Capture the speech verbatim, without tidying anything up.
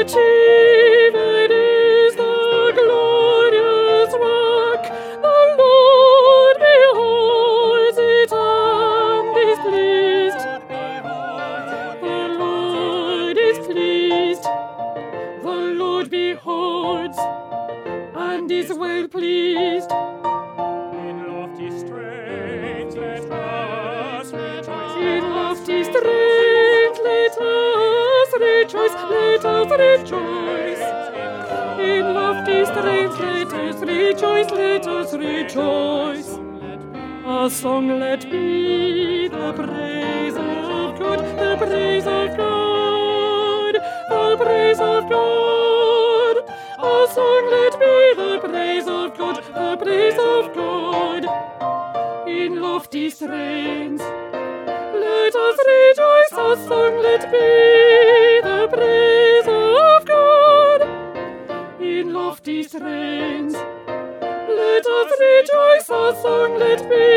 achieved is the glorious work. The Lord beholds it and is pleased. The Lord is pleased. The Lord beholds and is well pleased. In lofty strains let us rejoice. In lofty strains let us rejoice. Let us rejoice. In lofty strains let us rejoice. Let us rejoice. A song let be the praise of God. The praise of God. The praise of God. A song let be the praise of God. The praise of God. In lofty strains let us rejoice. A song let be the praise of God. In lofty strains let us rejoice. A song let be